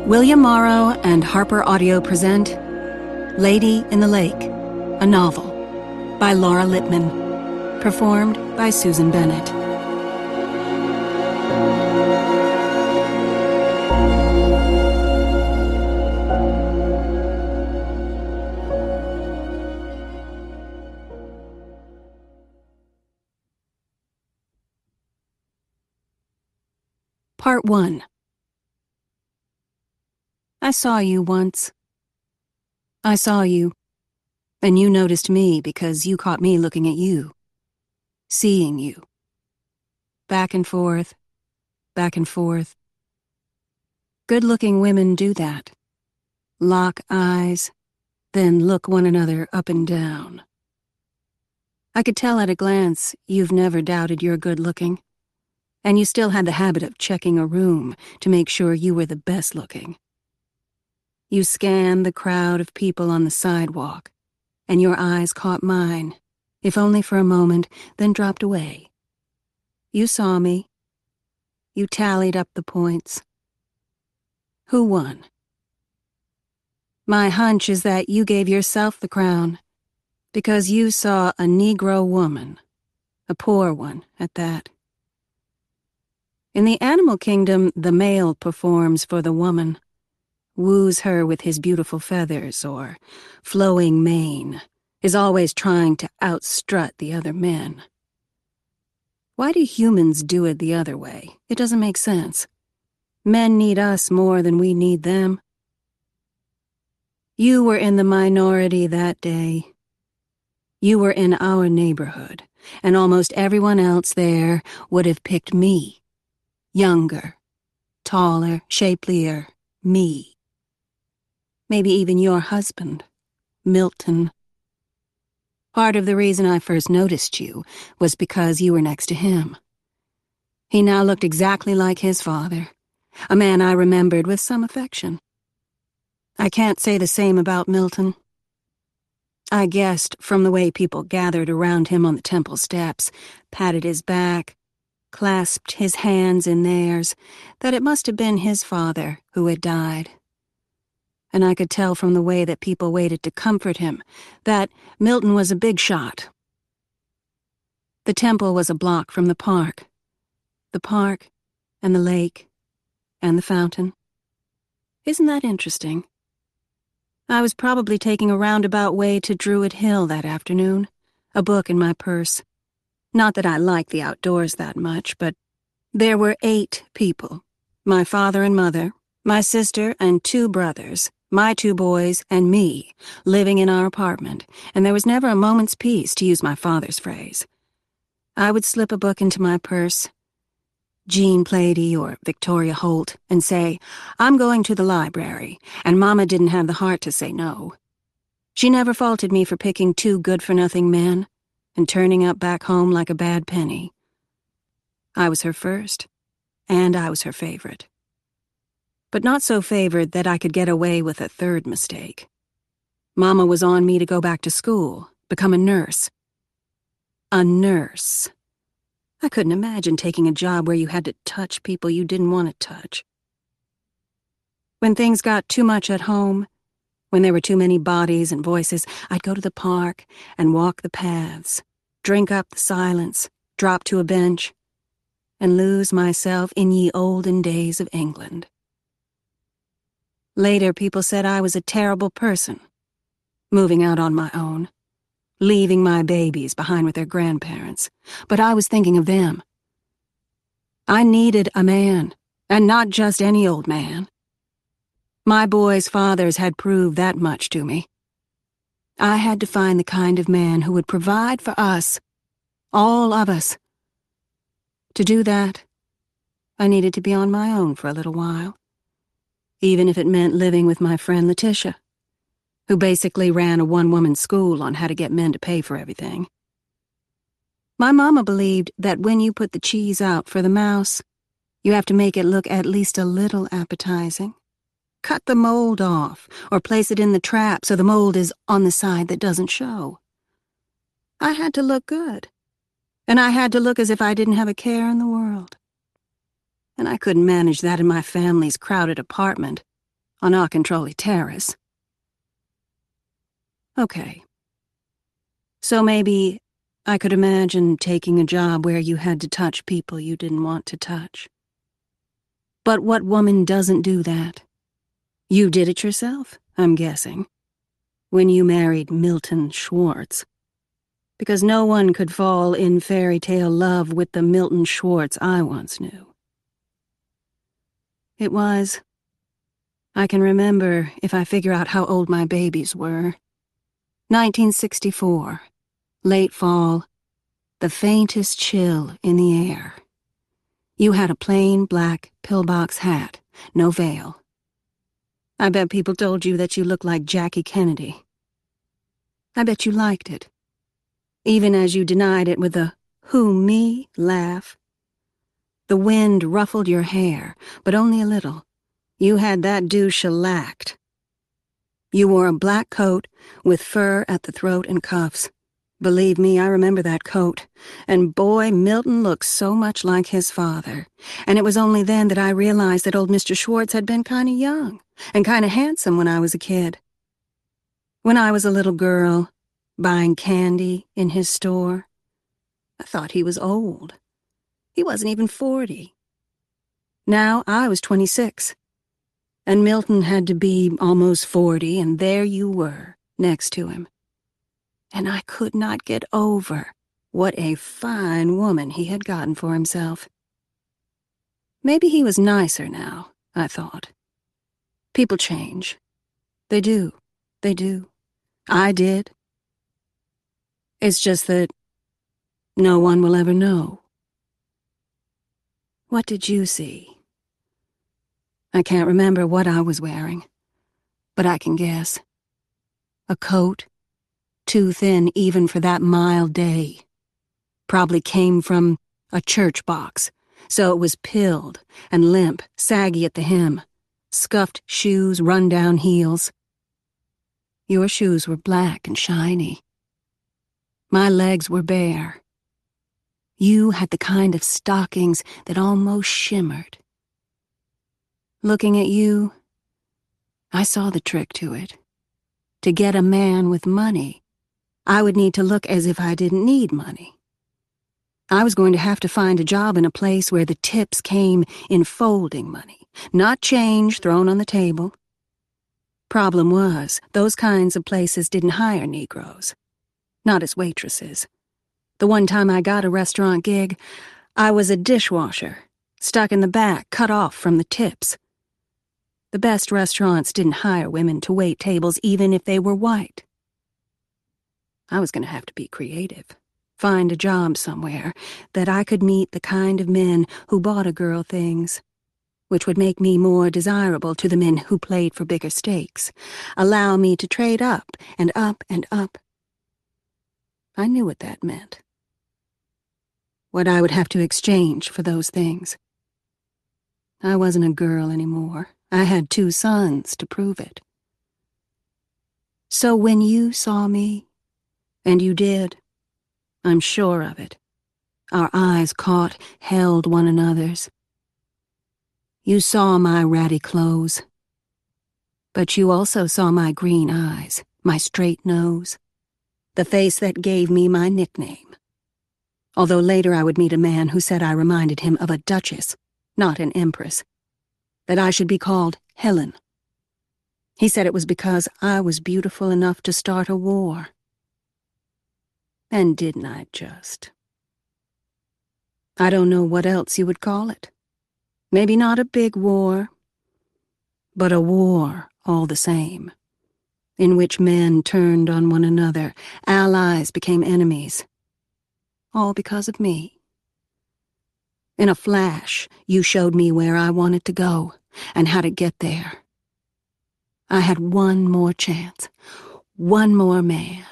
William Morrow and Harper Audio present Lady in the Lake, a novel by Laura Lippman, performed by Susan Bennett. Part 1. I saw you once. I saw you, and you noticed me because you caught me looking at you, seeing you. Back and forth, back and forth. Good-looking women do that. Lock eyes, then look one another up and down. I could tell at a glance you've never doubted you're good-looking, and you still had the habit of checking a room to make sure you were the best-looking. You scanned the crowd of people on the sidewalk, and your eyes caught mine, if only for a moment, then dropped away. You saw me. You tallied up the points. Who won? My hunch is that you gave yourself the crown, because you saw a Negro woman, a poor one at that. In the animal kingdom, the male performs for the woman, woos her with his beautiful feathers or flowing mane, is always trying to outstrut the other men. Why do humans do it the other way? It doesn't make sense. Men need us more than we need them. You were in the minority that day. You were in our neighborhood, and almost everyone else there would have picked me. Younger, taller, shapelier, me. Maybe even your husband, Milton. Part of the reason I first noticed you was because you were next to him. He now looked exactly like his father, a man I remembered with some affection. I can't say the same about Milton. I guessed from the way people gathered around him on the temple steps, patted his back, clasped his hands in theirs, that it must have been his father who had died. And I could tell from the way that people waited to comfort him that Milton was a big shot. The temple was a block from the park and the lake and the fountain. Isn't that interesting? I was probably taking a roundabout way to Druid Hill that afternoon, a book in my purse. Not that I like the outdoors that much, but there were 8 people, my father and mother, my sister and 2 brothers, my 2 boys, and me, living in our apartment, and there was never a moment's peace, to use my father's phrase. I would slip a book into my purse, Jean Plady or Victoria Holt, and say, I'm going to the library, and Mama didn't have the heart to say no. She never faulted me for picking 2 good-for-nothing men and turning up back home like a bad penny. I was her first, and I was her favorite. But not so favored that I could get away with a 3rd mistake. Mama was on me to go back to school, become a nurse. A nurse. I couldn't imagine taking a job where you had to touch people you didn't want to touch. When things got too much at home, when there were too many bodies and voices, I'd go to the park and walk the paths, drink up the silence, drop to a bench, and lose myself in ye olden days of England. Later, people said I was a terrible person, moving out on my own, leaving my babies behind with their grandparents, but I was thinking of them. I needed a man, and not just any old man. My boys' fathers had proved that much to me. I had to find the kind of man who would provide for us, all of us. To do that, I needed to be on my own for a little while, even if it meant living with my friend Letitia, who basically ran a one-woman school on how to get men to pay for everything. My mama believed that when you put the cheese out for the mouse, you have to make it look at least a little appetizing. Cut the mold off, or place it in the trap so the mold is on the side that doesn't show. I had to look good, and I had to look as if I didn't have a care in the world. And I couldn't manage that in my family's crowded apartment, on Auchintrolley Terrace. Okay. So maybe I could imagine taking a job where you had to touch people you didn't want to touch. But what woman doesn't do that? You did it yourself, I'm guessing, when you married Milton Schwartz. Because no one could fall in fairy tale love with the Milton Schwartz I once knew. It was. I can remember if I figure out how old my babies were. 1964, late fall, the faintest chill in the air. You had a plain black pillbox hat, no veil. I bet people told you that you looked like Jackie Kennedy. I bet you liked it, even as you denied it with a "who, me?" laugh. The wind ruffled your hair, but only a little. You had that dew shellacked. You wore a black coat with fur at the throat and cuffs. Believe me, I remember that coat. And boy, Milton looked so much like his father. And it was only then that I realized that old Mr. Schwartz had been kind of young and kind of handsome when I was a kid. When I was a little girl, buying candy in his store, I thought he was old. He wasn't even 40. Now I was 26. And Milton had to be almost 40, and there you were, next to him. And I could not get over what a fine woman he had gotten for himself. Maybe he was nicer now, I thought. People change. They do. They do. I did. It's just that no one will ever know. What did you see? I can't remember what I was wearing, but I can guess. A coat, too thin even for that mild day. Probably came from a church box, so it was pilled and limp, saggy at the hem. Scuffed shoes, run-down heels. Your shoes were black and shiny. My legs were bare. You had the kind of stockings that almost shimmered. Looking at you, I saw the trick to it. To get a man with money, I would need to look as if I didn't need money. I was going to have to find a job in a place where the tips came in folding money, not change thrown on the table. Problem was, those kinds of places didn't hire Negroes. Not as waitresses. The one time I got a restaurant gig, I was a dishwasher, stuck in the back, cut off from the tips. The best restaurants didn't hire women to wait tables even if they were white. I was going to have to be creative, find a job somewhere that I could meet the kind of men who bought a girl things, which would make me more desirable to the men who played for bigger stakes, allow me to trade up and up and up. I knew what that meant. What I would have to exchange for those things. I wasn't a girl anymore. I had 2 sons to prove it. So when you saw me, and you did, I'm sure of it, our eyes caught, held one another's. You saw my ratty clothes, but you also saw my green eyes, my straight nose, the face that gave me my nickname. Although later I would meet a man who said I reminded him of a duchess, not an empress, that I should be called Helen. He said it was because I was beautiful enough to start a war. And didn't I just? I don't know what else you would call it. Maybe not a big war, but a war all the same, in which men turned on one another, allies became enemies, all because of me. In a flash, you showed me where I wanted to go and how to get there. I had one more chance, one more man.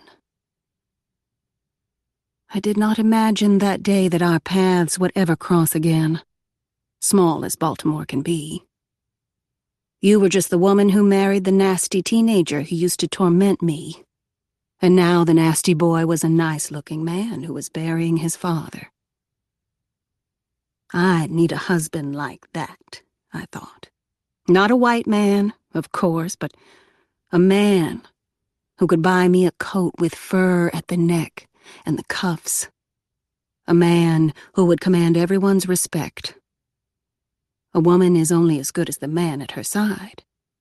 I did not imagine that day that our paths would ever cross again, small as Baltimore can be. You were just the woman who married the nasty teenager who used to torment me. And now the nasty boy was a nice-looking man who was burying his father. I'd need a husband like that, I thought. Not a white man, of course, but a man who could buy me a coat with fur at the neck and the cuffs. A man who would command everyone's respect. A woman is only as good as the man at her side.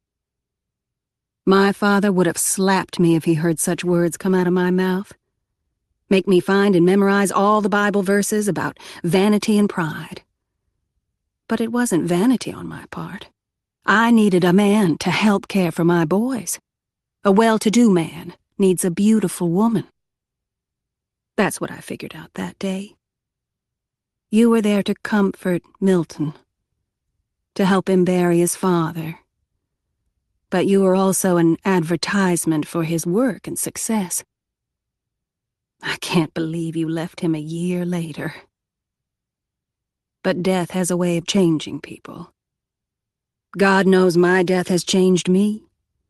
My father would have slapped me if he heard such words come out of my mouth. Make me find and memorize all the Bible verses about vanity and pride. But it wasn't vanity on my part. I needed a man to help care for my boys. A well-to-do man needs a beautiful woman. That's what I figured out that day. You were there to comfort Milton, to help him bury his father. But you were also an advertisement for his work and success. I can't believe you left him a year later. But death has a way of changing people. God knows my death has changed me.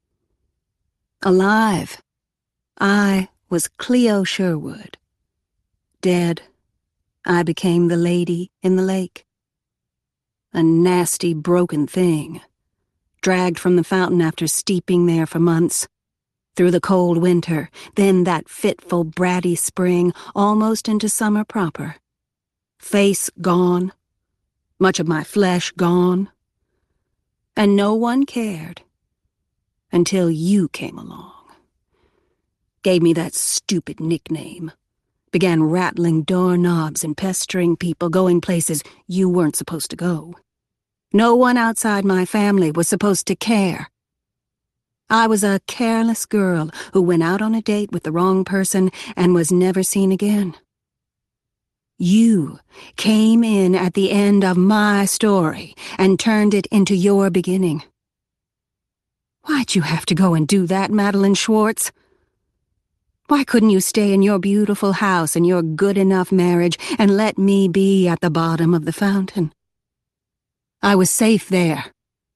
Alive, I was Cleo Sherwood. Dead, I became the lady in the lake. A nasty, broken thing, dragged from the fountain after steeping there for months. Through the cold winter, then that fitful, bratty spring, almost into summer proper. Face gone, much of my flesh gone. And no one cared until you came along. Gave me that stupid nickname. Began rattling doorknobs and pestering people, going places you weren't supposed to go. No one outside my family was supposed to care. I was a careless girl who went out on a date with the wrong person and was never seen again. You came in at the end of my story and turned it into your beginning. Why'd you have to go and do that, Madeline Schwartz? Why couldn't you stay in your beautiful house and your good-enough marriage and let me be at the bottom of the fountain? I was safe there.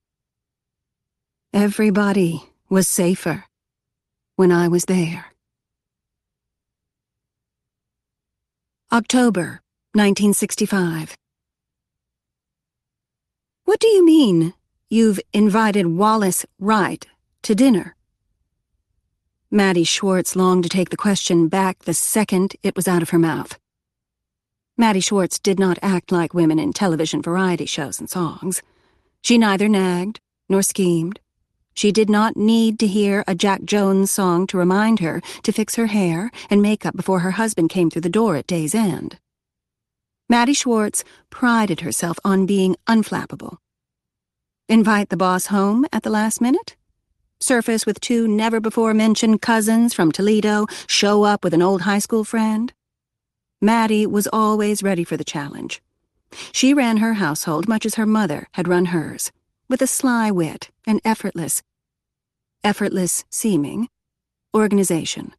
Everybody was safer when I was there. October, 1965. What do you mean, you've invited Wallace Wright to dinner? Maddie Schwartz longed to take the question back the second it was out of her mouth. Maddie Schwartz did not act like women in television variety shows and songs. She neither nagged nor schemed. She did not need to hear a Jack Jones song to remind her to fix her hair and makeup before her husband came through the door at day's end. Maddie Schwartz prided herself on being unflappable. Invite the boss home at the last minute? Surface with two never-before-mentioned cousins from Toledo, show up with an old high school friend? Maddie was always ready for the challenge. She ran her household much as her mother had run hers, with a sly wit and effortless seeming, organization.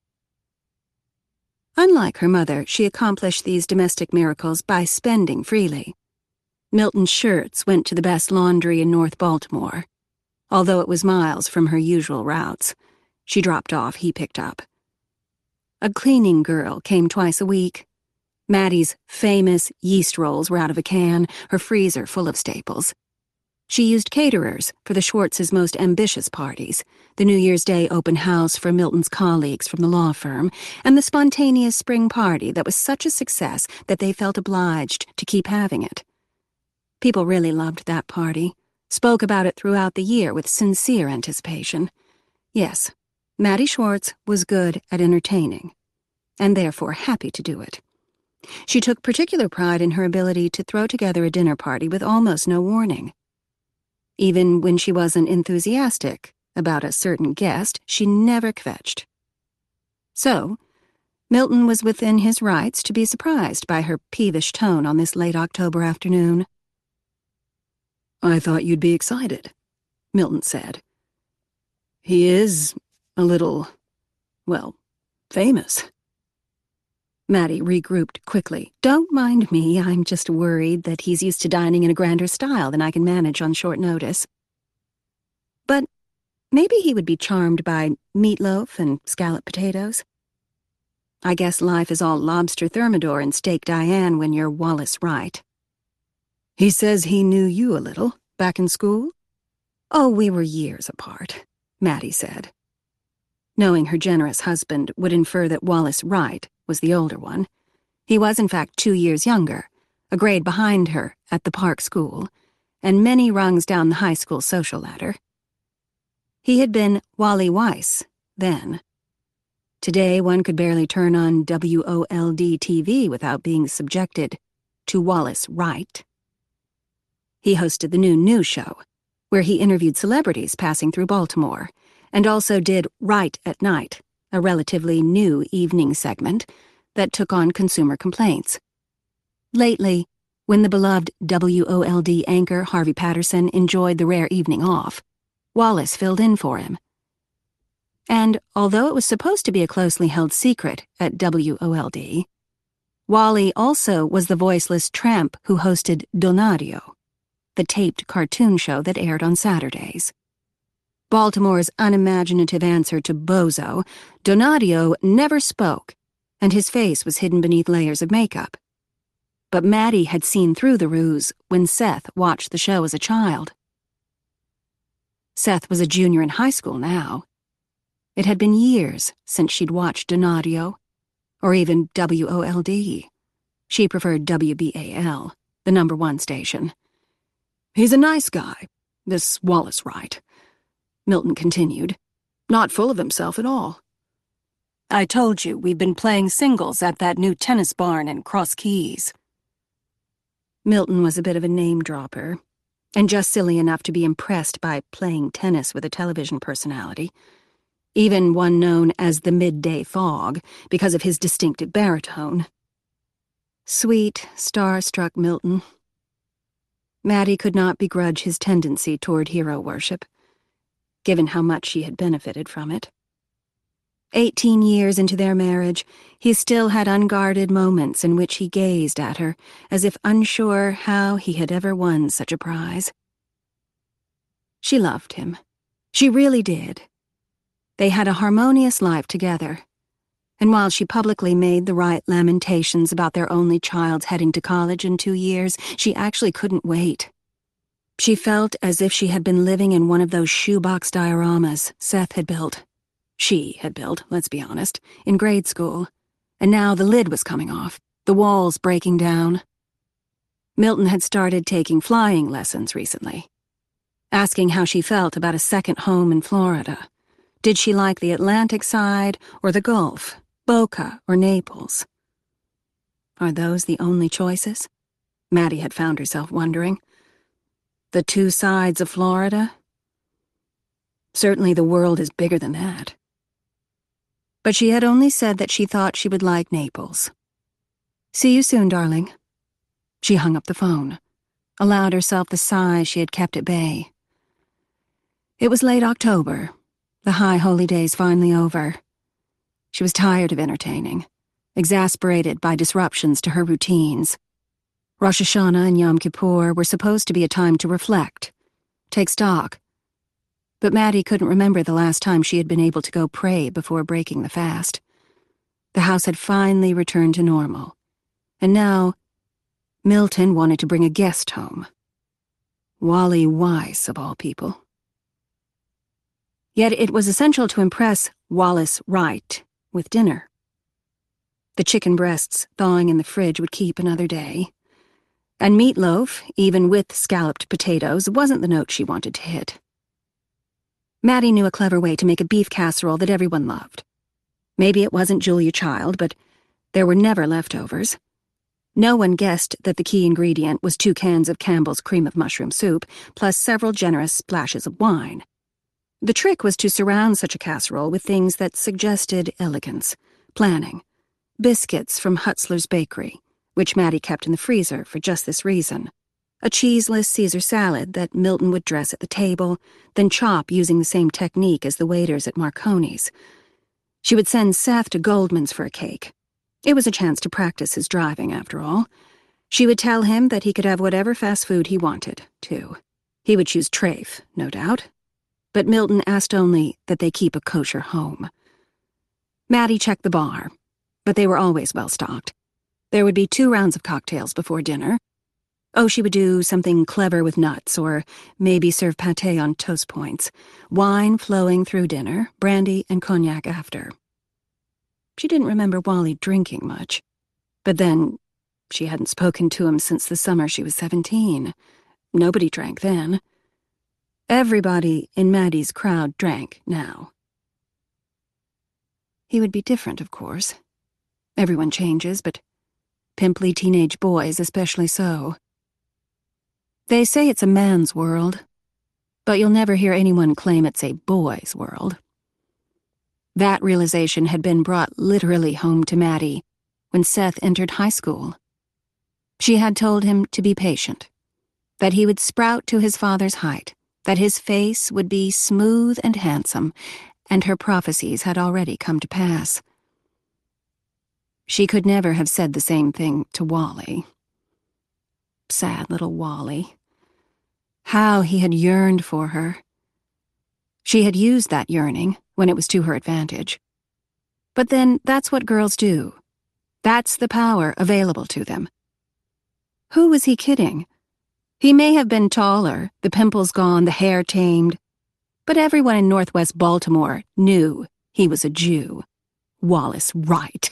Unlike her mother, she accomplished these domestic miracles by spending freely. Milton's shirts went to the best laundry in North Baltimore. Although it was miles from her usual routes, she dropped off, he picked up. A cleaning girl came twice a week. Maddie's famous yeast rolls were out of a can, her freezer full of staples. She used caterers for the Schwartz's most ambitious parties, the New Year's Day open house for Milton's colleagues from the law firm, and the spontaneous spring party that was such a success that they felt obliged to keep having it. People really loved that party, spoke about it throughout the year with sincere anticipation. Yes, Maddie Schwartz was good at entertaining, and therefore happy to do it. She took particular pride in her ability to throw together a dinner party with almost no warning. Even when she wasn't enthusiastic about a certain guest, she never kvetched. So, Milton was within his rights to be surprised by her peevish tone on this late October afternoon. "I thought you'd be excited," Milton said. "He is a little, well, famous." Maddie regrouped quickly. "Don't mind me, I'm just worried that he's used to dining in a grander style than I can manage on short notice. But maybe he would be charmed by meatloaf and scalloped potatoes. I guess life is all lobster thermidor and steak Diane when you're Wallace Wright." "He says he knew you a little, back in school?" Oh, we were years apart, Maddie said. Knowing her generous husband would infer that Wallace Wright was the older one. He was, in fact, 2 years younger, a grade behind her at the Park School, and many rungs down the high school social ladder. He had been Wally Weiss then. Today, one could barely turn on WOLD TV without being subjected to Wallace Wright. He hosted the noon news show, where he interviewed celebrities passing through Baltimore, and also did Right at Night, a relatively new evening segment that took on consumer complaints. Lately, when the beloved WOLD anchor Harvey Patterson enjoyed the rare evening off, Wallace filled in for him. And although it was supposed to be a closely held secret at WOLD, Wally also was the voiceless tramp who hosted Donadio, the taped cartoon show that aired on Saturdays. Baltimore's unimaginative answer to Bozo, Donadio never spoke, and his face was hidden beneath layers of makeup. But Maddie had seen through the ruse when Seth watched the show as a child. Seth was a junior in high school now. It had been years since she'd watched Donadio, or even WOLD. She preferred WBAL, the #1 station. "He's a nice guy, this Wallace Wright," Milton continued, "not full of himself at all. I told you we've been playing singles at that new tennis barn in Cross Keys." Milton was a bit of a name-dropper, and just silly enough to be impressed by playing tennis with a television personality, even one known as the Midday Fog because of his distinctive baritone. Sweet, star-struck Milton. Maddie could not begrudge his tendency toward hero worship, given how much she had benefited from it. 18 years into their marriage, he still had unguarded moments in which he gazed at her as if unsure how he had ever won such a prize. She loved him. She really did. They had a harmonious life together, and while she publicly made the right lamentations about their only child's heading to college in 2 years, she actually couldn't wait. She felt as if she had been living in one of those shoebox dioramas Seth had built. She had built, let's be honest, in grade school, and now the lid was coming off, the walls breaking down. Milton had started taking flying lessons recently, asking how she felt about a second home in Florida. Did she like the Atlantic side or the Gulf, Boca or Naples? Are those the only choices? Maddie had found herself wondering. The two sides of Florida? Certainly the world is bigger than that. But she had only said that she thought she would like Naples. "See you soon, darling." She hung up the phone, allowed herself the sigh she had kept at bay. It was late October, the high holy days finally over. She was tired of entertaining, exasperated by disruptions to her routines. Rosh Hashanah and Yom Kippur were supposed to be a time to reflect, take stock. But Maddie couldn't remember the last time she had been able to go pray before breaking the fast. The house had finally returned to normal, and now Milton wanted to bring a guest home. Wally Weiss, of all people. Yet it was essential to impress Wallace Wright with dinner. The chicken breasts thawing in the fridge would keep another day, and meatloaf, even with scalloped potatoes, wasn't the note she wanted to hit. Maddie knew a clever way to make a beef casserole that everyone loved. Maybe it wasn't Julia Child, but there were never leftovers. No one guessed that the key ingredient was 2 cans of Campbell's cream of mushroom soup, plus several generous splashes of wine. The trick was to surround such a casserole with things that suggested elegance, planning. Biscuits from Hutzler's Bakery, which Maddie kept in the freezer for just this reason. A cheeseless Caesar salad that Milton would dress at the table, then chop using the same technique as the waiters at Marconi's. She would send Seth to Goldman's for a cake. It was a chance to practice his driving, after all. She would tell him that he could have whatever fast food he wanted, too. He would choose Trafe, no doubt. But Milton asked only that they keep a kosher home. Maddie checked the bar, but they were always well stocked. There would be 2 rounds of cocktails before dinner. Oh, she would do something clever with nuts, or maybe serve pâté on toast points, wine flowing through dinner, brandy and cognac after. She didn't remember Wally drinking much, but then she hadn't spoken to him since the summer she was 17. Nobody drank then. Everybody in Maddie's crowd drank now. He would be different, of course. Everyone changes, but pimply teenage boys especially so. They say it's a man's world, but you'll never hear anyone claim it's a boy's world. That realization had been brought literally home to Maddie when Seth entered high school. She had told him to be patient, that he would sprout to his father's height, that his face would be smooth and handsome, and her prophecies had already come to pass. She could never have said the same thing to Wally. Sad little Wally. How he had yearned for her. She had used that yearning when it was to her advantage. But then that's what girls do. That's the power available to them. Who was he kidding? He may have been taller, the pimples gone, the hair tamed, but everyone in Northwest Baltimore knew he was a Jew. Wallace Wright.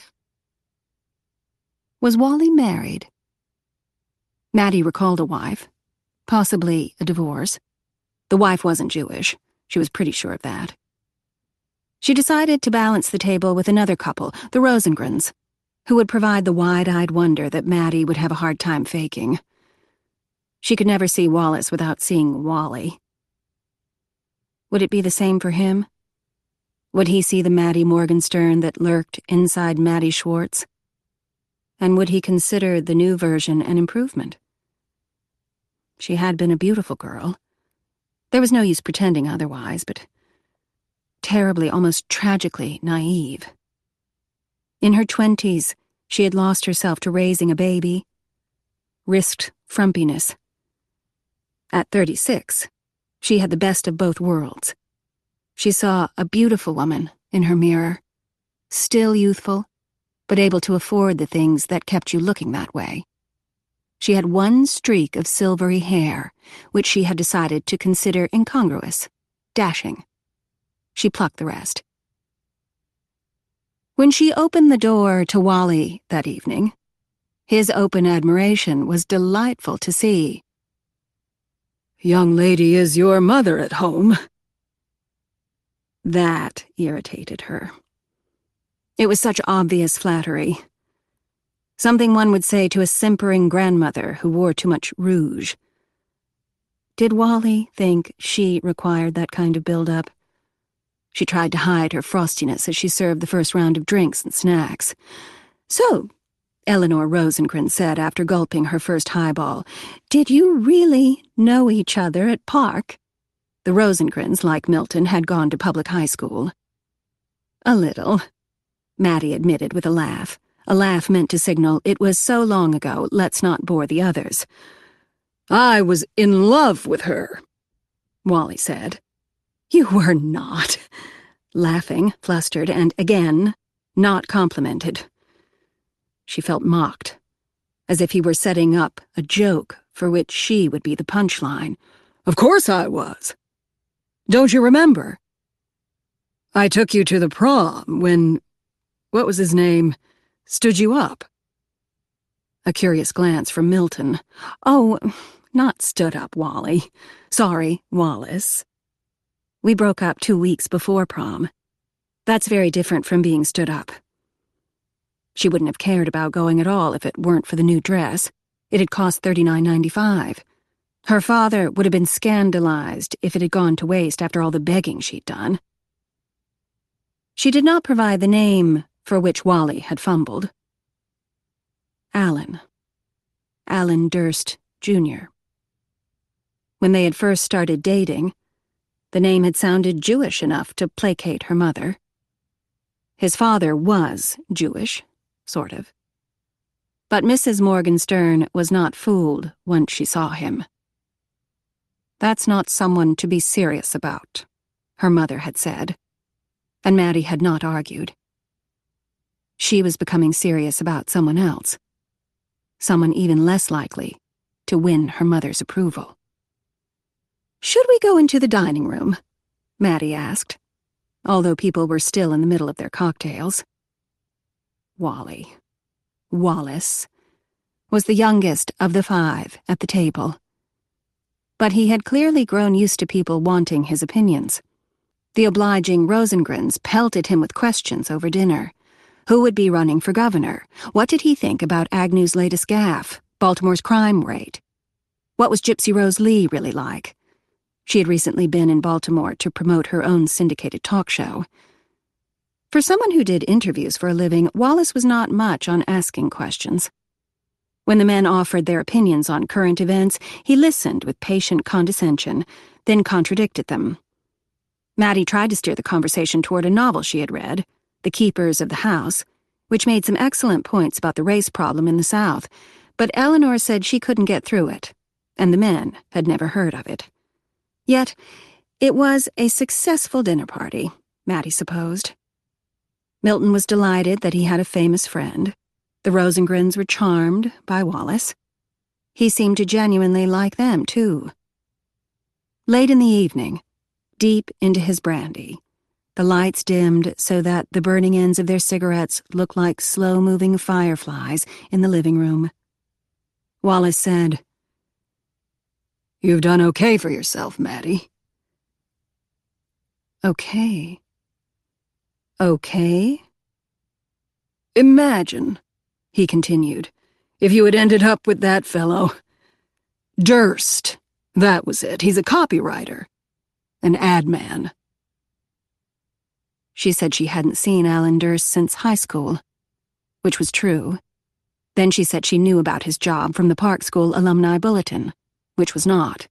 Was Wally married? Maddie recalled a wife, possibly a divorce. The wife wasn't Jewish. She was pretty sure of that. She decided to balance the table with another couple, the Rosengrens, who would provide the wide-eyed wonder that Maddie would have a hard time faking. She could never see Wallace without seeing Wally. Would it be the same for him? Would he see the Maddie Morgenstern that lurked inside Maddie Schwartz? And would he consider the new version an improvement? She had been a beautiful girl. There was no use pretending otherwise, but terribly, almost tragically naive. In her 20s, she had lost herself to raising a baby, risked frumpiness. At 36, she had the best of both worlds. She saw a beautiful woman in her mirror, still youthful, but able to afford the things that kept you looking that way. She had one streak of silvery hair, which she had decided to consider incongruous, dashing. She plucked the rest. When she opened the door to Wally that evening, his open admiration was delightful to see. "Young lady, is your mother at home?" That irritated her. It was such obvious flattery. Something one would say to a simpering grandmother who wore too much rouge. Did Wally think she required that kind of build-up? She tried to hide her frostiness as she served the first round of drinks and snacks. "So," Eleanor Rosengren said after gulping her first highball, "did you really know each other at Park?" The Rosengrens, like Milton, had gone to public high school. "A little," Maddie admitted with a laugh meant to signal it was so long ago, let's not bore the others. "I was in love with her," Wally said. "You were not," laughing, flustered, and again, not complimented. She felt mocked, as if he were setting up a joke for which she would be the punchline. "Of course I was. Don't you remember? I took you to the prom when, what was his name, stood you up." A curious glance from Milton. "Oh, not stood up, Wally. Sorry, Wallace. We broke up 2 weeks before prom. That's very different from being stood up." She wouldn't have cared about going at all if it weren't for the new dress. It had cost $39.95. Her father would have been scandalized if it had gone to waste after all the begging she'd done. She did not provide the name for which Wally had fumbled. Alan. Alan Durst, Jr. When they had first started dating, the name had sounded Jewish enough to placate her mother. His father was Jewish, sort of. But Mrs. Morgenstern was not fooled once she saw him. "That's not someone to be serious about," her mother had said, and Maddie had not argued. She was becoming serious about someone else, someone even less likely to win her mother's approval. "Should we go into the dining room?" Maddie asked, although people were still in the middle of their cocktails. Wallace, was the youngest of the 5 at the table. But he had clearly grown used to people wanting his opinions. The obliging Rosengrens pelted him with questions over dinner. Who would be running for governor? What did he think about Agnew's latest gaffe, Baltimore's crime rate? What was Gypsy Rose Lee really like? She had recently been in Baltimore to promote her own syndicated talk show. For someone who did interviews for a living, Wallace was not much on asking questions. When the men offered their opinions on current events, he listened with patient condescension, then contradicted them. Maddie tried to steer the conversation toward a novel she had read, The Keepers of the House, which made some excellent points about the race problem in the South, but Eleanor said she couldn't get through it, and the men had never heard of it. Yet, it was a successful dinner party, Maddie supposed. Milton was delighted that he had a famous friend. The Rosengrens were charmed by Wallace. He seemed to genuinely like them, too. Late in the evening, deep into his brandy, the lights dimmed so that the burning ends of their cigarettes looked like slow-moving fireflies in the living room. Wallace said, "You've done okay for yourself, Maddie." Okay. Okay? "Imagine," he continued, "if you had ended up with that fellow. Durst. That was it. He's a copywriter. An ad man." She said she hadn't seen Alan Durst since high school, which was true. Then she said she knew about his job from the Park School Alumni Bulletin, which was not.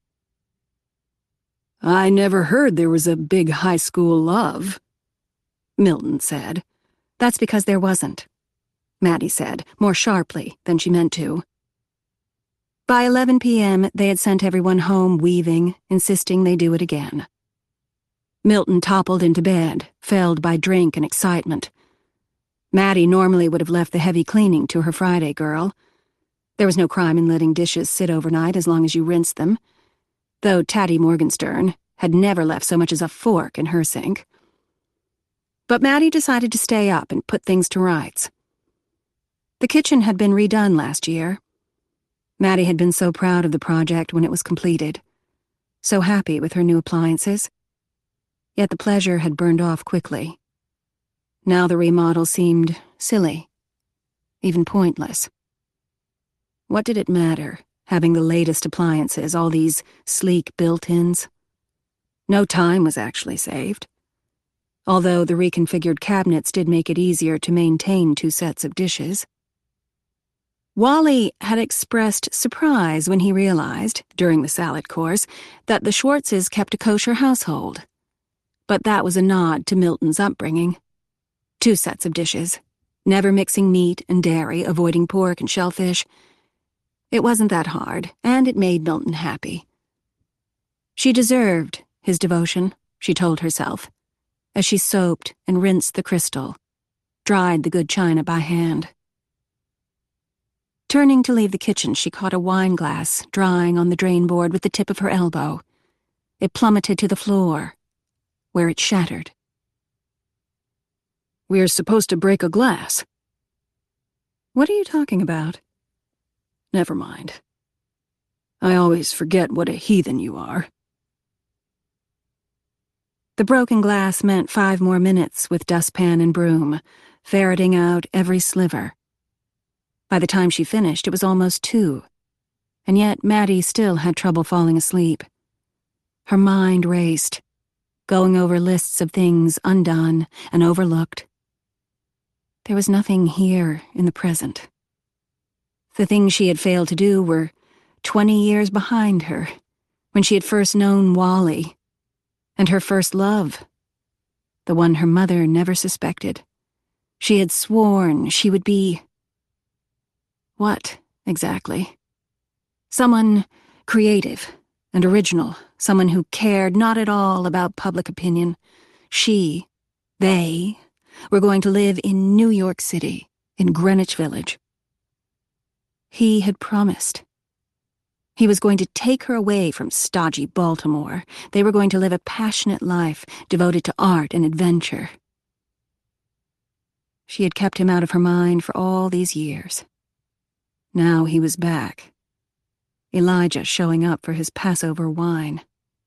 "I never heard there was a big high school love," Milton said. "That's because there wasn't," Maddie said, more sharply than she meant to. By 11 p.m., they had sent everyone home weaving, insisting they do it again. Milton toppled into bed, felled by drink and excitement. Maddie normally would have left the heavy cleaning to her Friday girl. There was no crime in letting dishes sit overnight as long as you rinsed them, though Tatty Morgenstern had never left so much as a fork in her sink. But Maddie decided to stay up and put things to rights. The kitchen had been redone last year. Maddie had been so proud of the project when it was completed, so happy with her new appliances. Yet the pleasure had burned off quickly. Now the remodel seemed silly, even pointless. What did it matter, having the latest appliances, all these sleek built-ins? No time was actually saved, although the reconfigured cabinets did make it easier to maintain 2 sets of dishes. Wally had expressed surprise when he realized, during the salad course, that the Schwartzes kept a kosher household. But that was a nod to Milton's upbringing. 2 sets of dishes, never mixing meat and dairy, avoiding pork and shellfish. It wasn't that hard, and it made Milton happy. She deserved his devotion, she told herself, as she soaped and rinsed the crystal, dried the good china by hand. Turning to leave the kitchen, she caught a wine glass drying on the drain board with the tip of her elbow. It plummeted to the floor, where it shattered. "We're supposed to break a glass." "What are you talking about?" "Never mind. I always forget what a heathen you are." The broken glass meant 5 more minutes with dustpan and broom, ferreting out every sliver. By the time she finished, it was almost 2, and yet Maddie still had trouble falling asleep. Her mind raced, going over lists of things undone and overlooked. There was nothing here in the present. The things she had failed to do were 20 years behind her, when she had first known Wally, and her first love, the one her mother never suspected. She had sworn she would be... What, exactly? Someone creative and original, someone who cared not at all about public opinion. They, were going to live in New York City, in Greenwich Village. He had promised. He was going to take her away from stodgy Baltimore. They were going to live a passionate life devoted to art and adventure. She had kept him out of her mind for all these years. Now he was back. Elijah showing up for his Passover wine.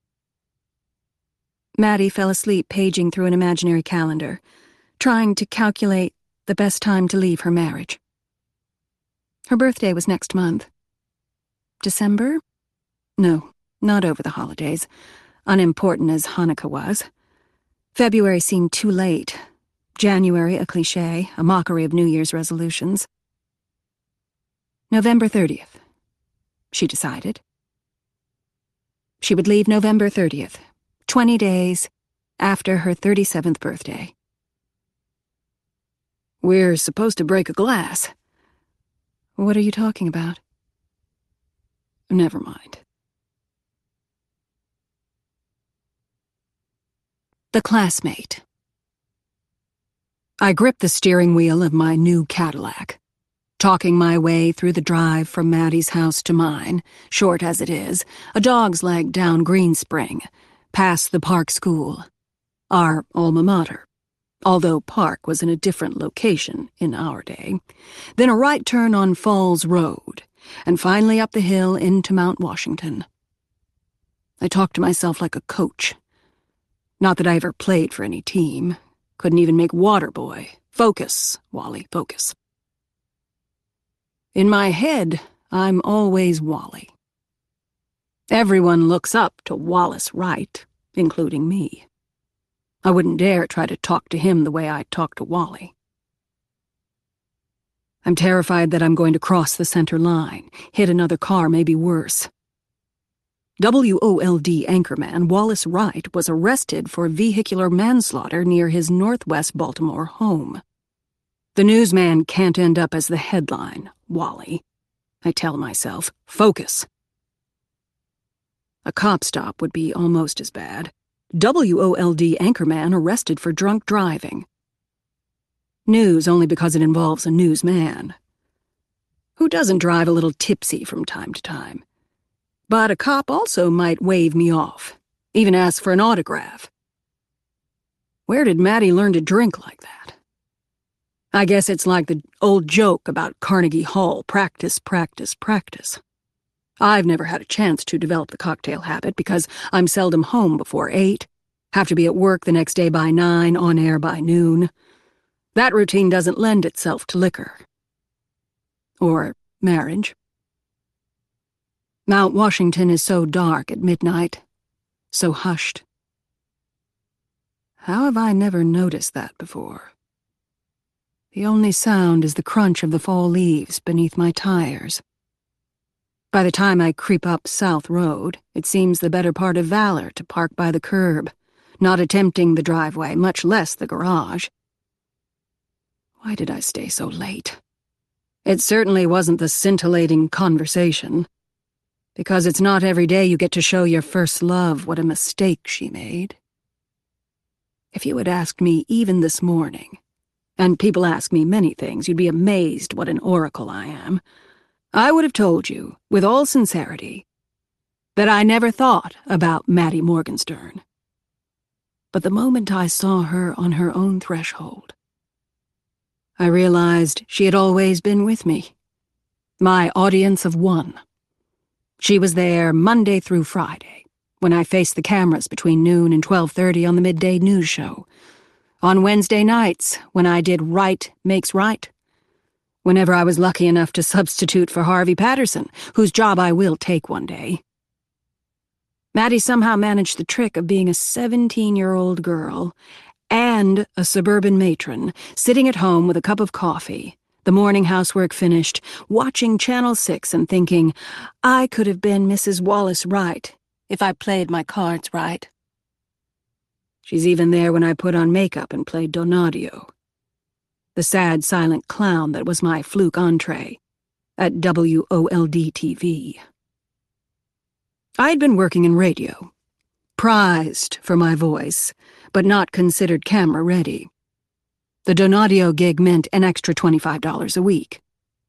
Maddie fell asleep paging through an imaginary calendar, trying to calculate the best time to leave her marriage. Her birthday was next month. December? No, not over the holidays, unimportant as Hanukkah was. February seemed too late. January a cliché, a mockery of New Year's resolutions. November 30th, she decided. She would leave November 30th, 20 days after her 37th birthday. We're supposed to break a glass. What are you talking about? Never mind. The classmate. I gripped the steering wheel of my new Cadillac, talking my way through the drive from Maddie's house to mine, short as it is, a dog's leg down Greenspring, past the Park School, our alma mater, although Park was in a different location in our day, then a right turn on Falls Road, and finally up the hill into Mount Washington. I talked to myself like a coach. Not that I ever played for any team. Couldn't even make water boy. Focus, Wally, focus. In my head, I'm always Wally. Everyone looks up to Wallace Wright, including me. I wouldn't dare try to talk to him the way I talk to Wally. I'm terrified that I'm going to cross the center line, hit another car, maybe worse. WOLD anchorman Wallace Wright was arrested for vehicular manslaughter near his northwest Baltimore home. The newsman can't end up as the headline, Wally. I tell myself, focus. A cop stop would be almost as bad. WOLD anchorman arrested for drunk driving. News only because it involves a newsman. Who doesn't drive a little tipsy from time to time? But a cop also might wave me off, even ask for an autograph. Where did Maddie learn to drink like that? I guess it's like the old joke about Carnegie Hall, practice, practice, practice. I've never had a chance to develop the cocktail habit because I'm seldom home before 8, have to be at work the next day by 9, on air by noon. That routine doesn't lend itself to liquor. Or marriage. Mount Washington is so dark at midnight, so hushed. How have I never noticed that before? The only sound is the crunch of the fall leaves beneath my tires. By the time I creep up South Road, it seems the better part of valor to park by the curb, not attempting the driveway, much less the garage. Why did I stay so late? It certainly wasn't the scintillating conversation. Because it's not every day you get to show your first love what a mistake she made. If you had asked me even this morning, and people ask me many things, you'd be amazed what an oracle I am, I would have told you, with all sincerity, that I never thought about Maddie Morgenstern. But the moment I saw her on her own threshold, I realized she had always been with me, my audience of one. She was there Monday through Friday, when I faced the cameras between noon and 12:30 on the midday news show. On Wednesday nights, when I did Right Makes Right. Whenever I was lucky enough to substitute for Harvey Patterson, whose job I will take one day. Maddie somehow managed the trick of being a 17-year-old girl and a suburban matron, sitting at home with a cup of coffee, the morning housework finished, watching Channel 6 and thinking, I could have been Mrs. Wallace Wright if I played my cards right. She's even there when I put on makeup and played Donadio, the sad, silent clown that was my fluke entree at WOLD-TV. I had been working in radio, prized for my voice, but not considered camera-ready. The Donadio gig meant an extra $25 a week.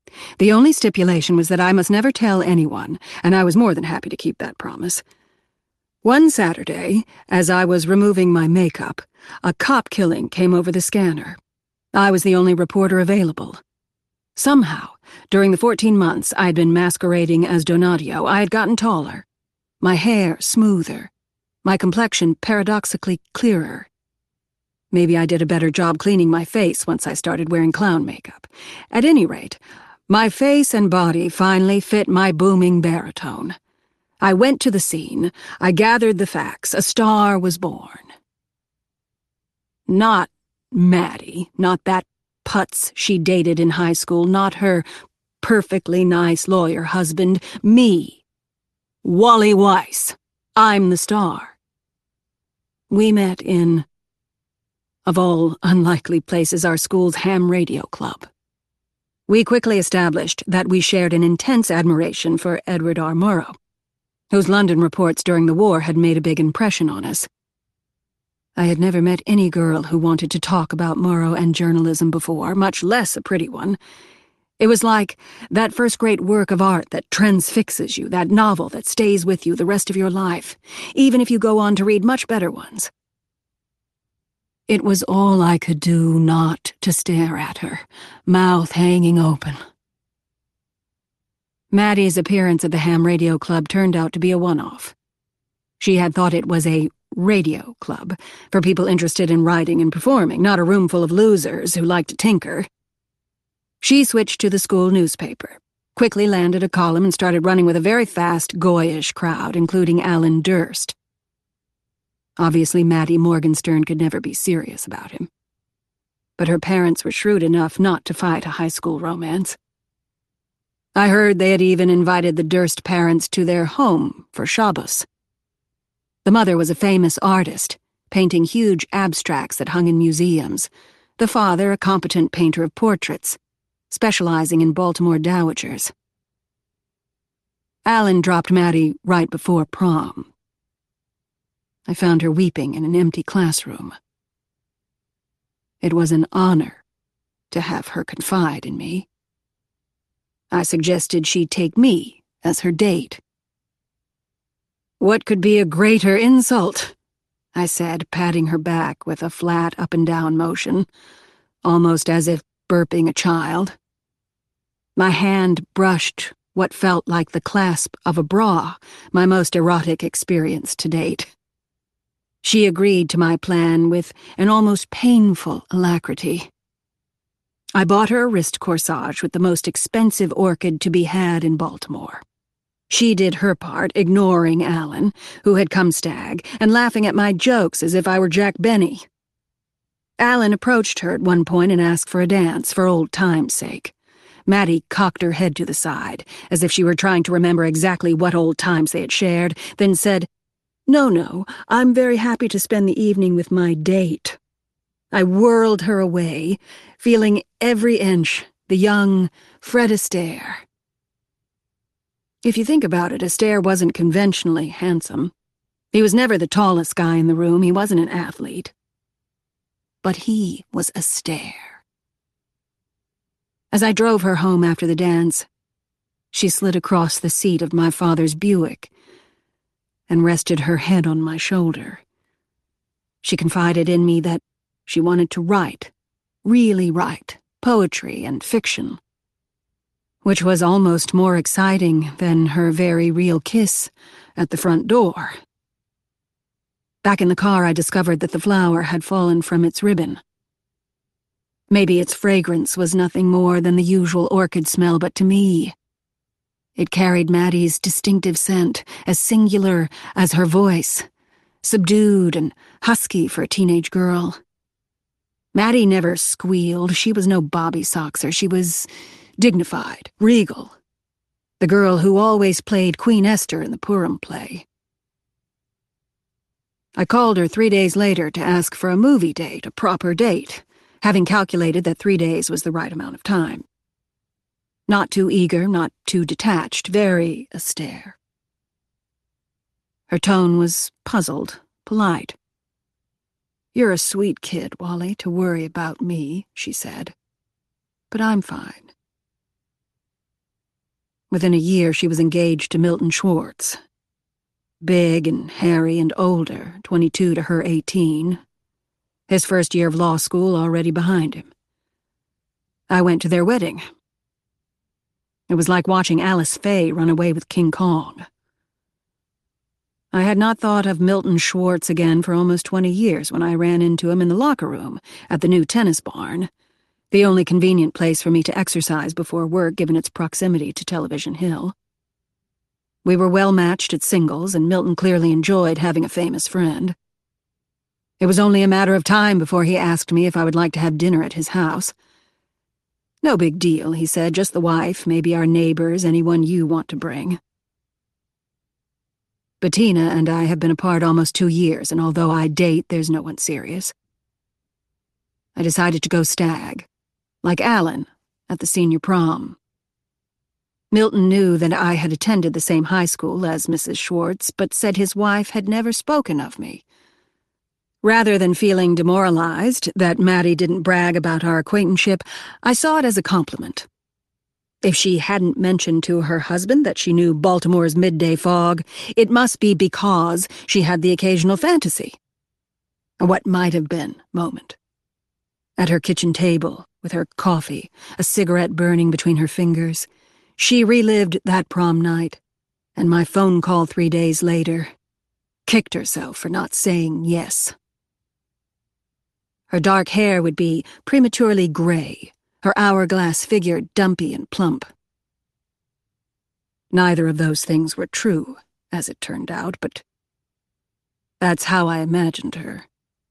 The only stipulation was that I must never tell anyone, and I was more than happy to keep that promise. One Saturday, as I was removing my makeup, a cop killing came over the scanner. I was the only reporter available. Somehow, during the 14 months I'd been masquerading as Donadio, I had gotten taller. My hair smoother. My complexion paradoxically clearer. Maybe I did a better job cleaning my face once I started wearing clown makeup. At any rate, my face and body finally fit my booming baritone. I went to the scene. I gathered the facts. A star was born. Not Maddie, not that putz she dated in high school, not her perfectly nice lawyer husband. Me. Wally Weiss. I'm the star. We met in, of all unlikely places, our school's ham radio club. We quickly established that we shared an intense admiration for Edward R. Murrow, whose London reports during the war had made a big impression on us. I had never met any girl who wanted to talk about Murrow and journalism before, much less a pretty one. It was like that first great work of art that transfixes you, that novel that stays with you the rest of your life, even if you go on to read much better ones. It was all I could do not to stare at her, mouth hanging open. Maddie's appearance at the ham radio club turned out to be a one-off. She had thought it was a radio club for people interested in writing and performing, not a room full of losers who like to tinker. She switched to the school newspaper, quickly landed a column and started running with a very fast, goyish crowd, including Alan Durst. Obviously, Maddie Morgenstern could never be serious about him. But her parents were shrewd enough not to fight a high school romance. I heard they had even invited the Durst parents to their home for Shabbos. The mother was a famous artist, painting huge abstracts that hung in museums. The father, a competent painter of portraits, specializing in Baltimore dowagers. Alan dropped Maddie right before prom. I found her weeping in an empty classroom. It was an honor to have her confide in me. I suggested she take me as her date. "What could be a greater insult?" I said, patting her back with a flat up-and-down motion, almost as if burping a child. My hand brushed what felt like the clasp of a bra, my most erotic experience to date. She agreed to my plan with an almost painful alacrity. I bought her a wrist corsage with the most expensive orchid to be had in Baltimore. She did her part, ignoring Alan, who had come stag, and laughing at my jokes as if I were Jack Benny. Alan approached her at one point and asked for a dance, for old time's sake. Maddie cocked her head to the side, as if she were trying to remember exactly what old times they had shared, then said, No, I'm very happy to spend the evening with my date." I whirled her away, feeling every inch the young Fred Astaire. If you think about it, Astaire wasn't conventionally handsome. He was never the tallest guy in the room, he wasn't an athlete. But he was Astaire. As I drove her home after the dance, she slid across the seat of my father's Buick and rested her head on my shoulder. She confided in me that she wanted to write, really write, poetry and fiction, which was almost more exciting than her very real kiss at the front door. Back in the car, I discovered that the flower had fallen from its ribbon. Maybe its fragrance was nothing more than the usual orchid smell, but to me, it carried Maddie's distinctive scent, as singular as her voice, subdued and husky for a teenage girl. Maddie never squealed. She was no Bobby Soxer. She was dignified, regal. The girl who always played Queen Esther in the Purim play. I called her 3 days later to ask for a movie date, a proper date, having calculated that 3 days was the right amount of time. Not too eager, not too detached, very Astaire. Her tone was puzzled, polite. "You're a sweet kid, Wally, to worry about me," she said. "But I'm fine." Within a year, she was engaged to Milton Schwartz. Big and hairy and older, 22 to her 18. His first year of law school already behind him. I went to their wedding. It was like watching Alice Faye run away with King Kong. I had not thought of Milton Schwartz again for almost 20 years when I ran into him in the locker room at the new tennis barn, the only convenient place for me to exercise before work given its proximity to Television Hill. We were well matched at singles, and Milton clearly enjoyed having a famous friend. It was only a matter of time before he asked me if I would like to have dinner at his house. No big deal, he said, just the wife, maybe our neighbors, anyone you want to bring. Bettina and I have been apart almost 2 years, and although I date, there's no one serious. I decided to go stag, like Alan, at the senior prom. Milton knew that I had attended the same high school as Mrs. Schwartz, but said his wife had never spoken of me. Rather than feeling demoralized that Maddie didn't brag about our acquaintanceship, I saw it as a compliment. If she hadn't mentioned to her husband that she knew Baltimore's midday fog, it must be because she had the occasional fantasy. A what might have been moment. At her kitchen table, with her coffee, a cigarette burning between her fingers, she relived that prom night, and my phone call 3 days later, kicked herself for not saying yes. Her dark hair would be prematurely gray, her hourglass figure dumpy and plump. Neither of those things were true, as it turned out, but that's how I imagined her.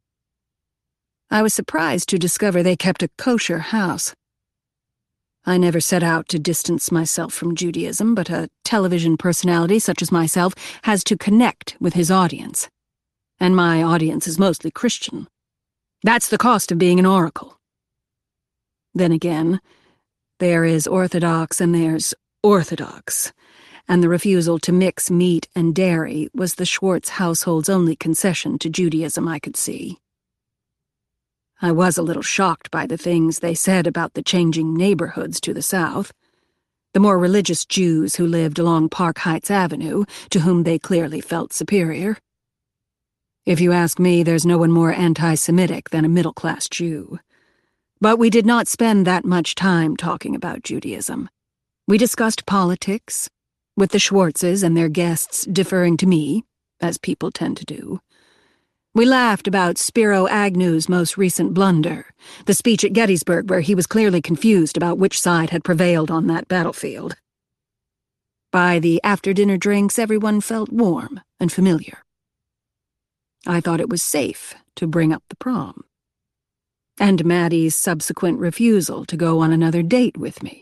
I was surprised to discover they kept a kosher house. I never set out to distance myself from Judaism, but a television personality such as myself has to connect with his audience. And my audience is mostly Christian. That's the cost of being an oracle. Then again, there is Orthodox and there's Orthodox, and the refusal to mix meat and dairy was the Schwartz household's only concession to Judaism I could see. I was a little shocked by the things they said about the changing neighborhoods to the south, the more religious Jews who lived along Park Heights Avenue, to whom they clearly felt superior. If you ask me, there's no one more anti-Semitic than a middle-class Jew. But we did not spend that much time talking about Judaism. We discussed politics, with the Schwartzes and their guests deferring to me, as people tend to do. We laughed about Spiro Agnew's most recent blunder, the speech at Gettysburg where he was clearly confused about which side had prevailed on that battlefield. By the after-dinner drinks, everyone felt warm and familiar. I thought it was safe to bring up the prom. And Maddie's subsequent refusal to go on another date with me.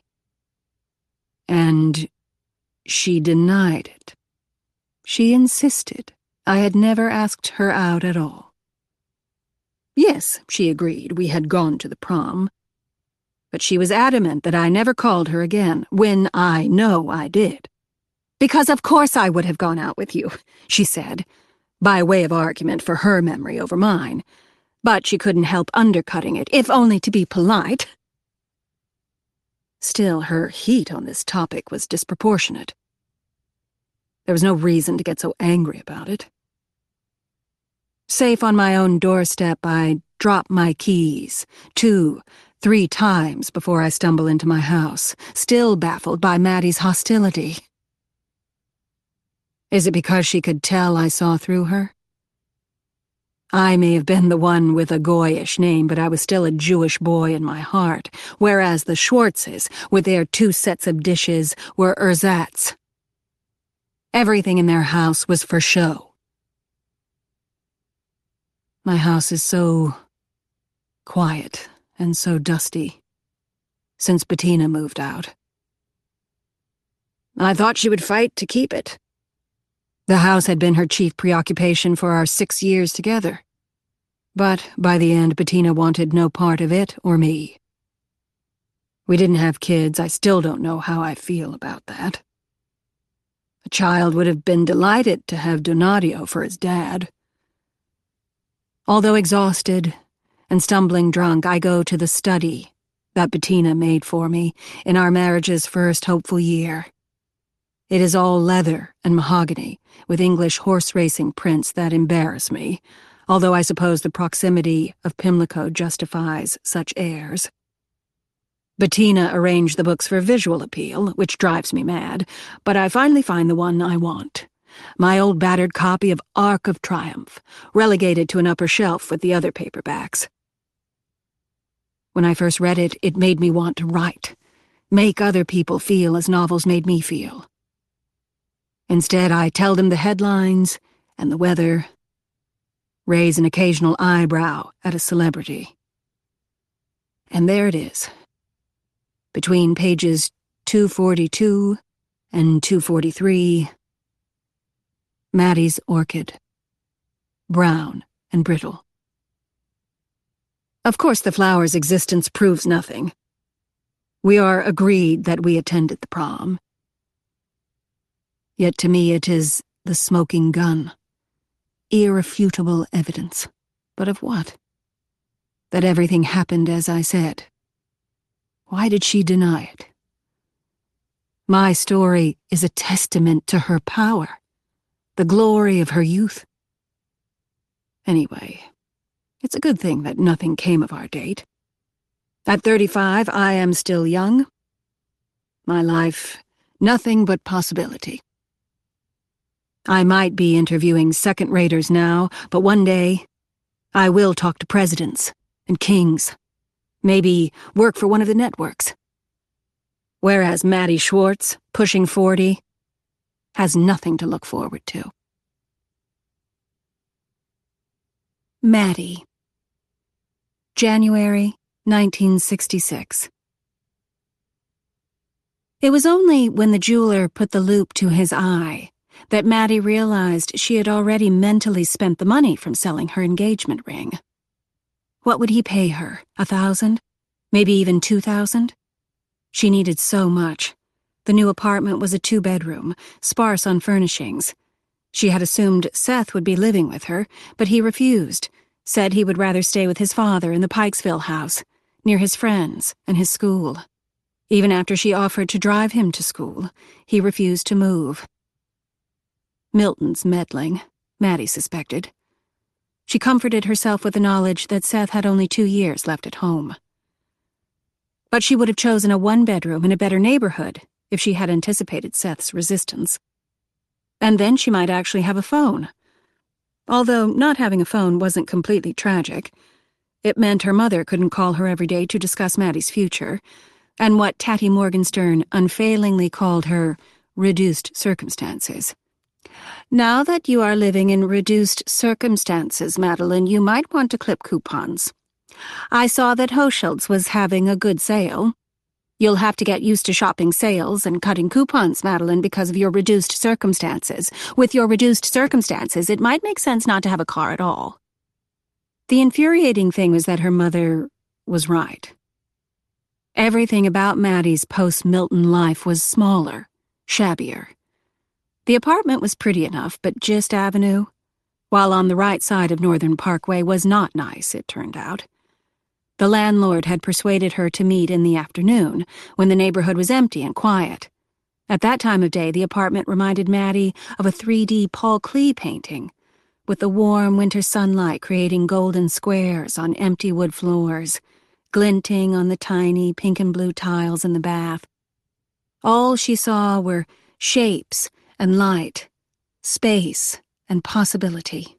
And she denied it. She insisted I had never asked her out at all. Yes, she agreed, we had gone to the prom. But she was adamant that I never called her again, when I know I did. Because of course I would have gone out with you, she said, by way of argument for her memory over mine. But she couldn't help undercutting it, if only to be polite. Still, her heat on this topic was disproportionate. There was no reason to get so angry about it. Safe on my own doorstep, I drop my keys 2, 3 times before I stumble into my house, still baffled by Maddie's hostility. Is it because she could tell I saw through her? I may have been the one with a Goyish name, but I was still a Jewish boy in my heart, whereas the Schwartzes, with their 2 sets of dishes, were ersatz. Everything in their house was for show. My house is so quiet and so dusty since Bettina moved out. I thought she would fight to keep it. The house had been her chief preoccupation for our 6 years together. But by the end, Bettina wanted no part of it or me. We didn't have kids. I still don't know how I feel about that. A child would have been delighted to have Donadio for his dad. Although exhausted and stumbling drunk, I go to the study that Bettina made for me in our marriage's first hopeful year. It is all leather and mahogany, with English horse racing prints that embarrass me, although I suppose the proximity of Pimlico justifies such airs. Bettina arranged the books for visual appeal, which drives me mad, but I finally find the one I want. My old battered copy of Arc of Triumph, relegated to an upper shelf with the other paperbacks. When I first read it, it made me want to write, make other people feel as novels made me feel. Instead, I tell them the headlines and the weather, raise an occasional eyebrow at a celebrity. And there it is, between pages 242 and 243, Maddie's orchid, brown and brittle. Of course, the flower's existence proves nothing. We are agreed that we attended the prom. Yet to me it is the smoking gun. Irrefutable evidence. But of what? That everything happened as I said. Why did she deny it? My story is a testament to her power, the glory of her youth. Anyway, it's a good thing that nothing came of our date. At 35, I am still young. My life, nothing but possibility. I might be interviewing second-raters now, but one day, I will talk to presidents and kings. Maybe work for one of the networks. Whereas Maddie Schwartz, pushing 40, has nothing to look forward to. Maddie. January 1966. It was only when the jeweler put the loupe to his eye that Maddie realized she had already mentally spent the money from selling her engagement ring. What would he pay her? 1,000? Maybe even 2,000? She needed so much. The new apartment was a 2-bedroom, sparse on furnishings. She had assumed Seth would be living with her, but he refused, said he would rather stay with his father in the Pikesville house, near his friends and his school. Even after she offered to drive him to school, he refused to move. Milton's meddling, Maddie suspected. She comforted herself with the knowledge that Seth had only 2 years left at home. But she would have chosen a 1-bedroom in a better neighborhood if she had anticipated Seth's resistance. And then she might actually have a phone. Although not having a phone wasn't completely tragic. It meant her mother couldn't call her every day to discuss Maddie's future, and what Tatty Morgenstern unfailingly called her reduced circumstances. Now that you are living in reduced circumstances, Madeline, you might want to clip coupons. I saw that Hochschild's was having a good sale. You'll have to get used to shopping sales and cutting coupons, Madeline, because of your reduced circumstances. With your reduced circumstances, it might make sense not to have a car at all. The infuriating thing was that her mother was right. Everything about Maddie's post-Milton life was smaller, shabbier. The apartment was pretty enough, but Gist Avenue, while on the right side of Northern Parkway, was not nice, it turned out. The landlord had persuaded her to meet in the afternoon, when the neighborhood was empty and quiet. At that time of day, the apartment reminded Maddie of a 3D Paul Klee painting, with the warm winter sunlight creating golden squares on empty wood floors, glinting on the tiny pink and blue tiles in the bath. All she saw were shapes and light, space and possibility.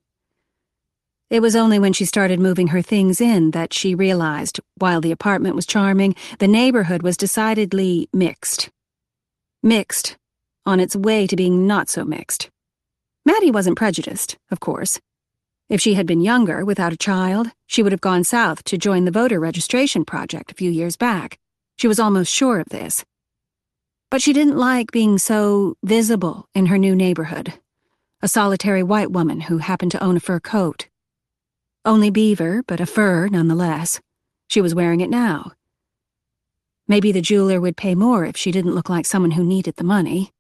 It was only when she started moving her things in that she realized, while the apartment was charming, the neighborhood was decidedly mixed. Mixed, on its way to being not so mixed. Maddie wasn't prejudiced, of course. If she had been younger, without a child, she would have gone south to join the voter registration project a few years back. She was almost sure of this. But she didn't like being so visible in her new neighborhood. A solitary white woman who happened to own a fur coat. Only beaver, but a fur nonetheless. She was wearing it now. Maybe the jeweler would pay more if she didn't look like someone who needed the money.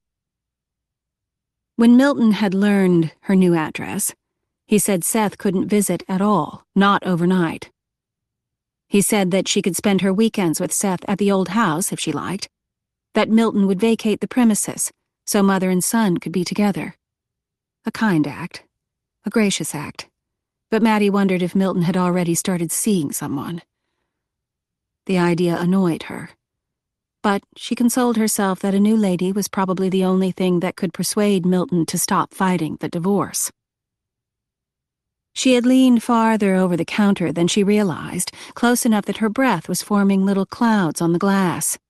When Milton had learned her new address, he said Seth couldn't visit at all, not overnight. He said that she could spend her weekends with Seth at the old house if she liked, that Milton would vacate the premises, so mother and son could be together. A kind act, a gracious act, but Maddie wondered if Milton had already started seeing someone. The idea annoyed her, but she consoled herself that a new lady was probably the only thing that could persuade Milton to stop fighting the divorce. She had leaned farther over the counter than she realized, close enough that her breath was forming little clouds on the glass.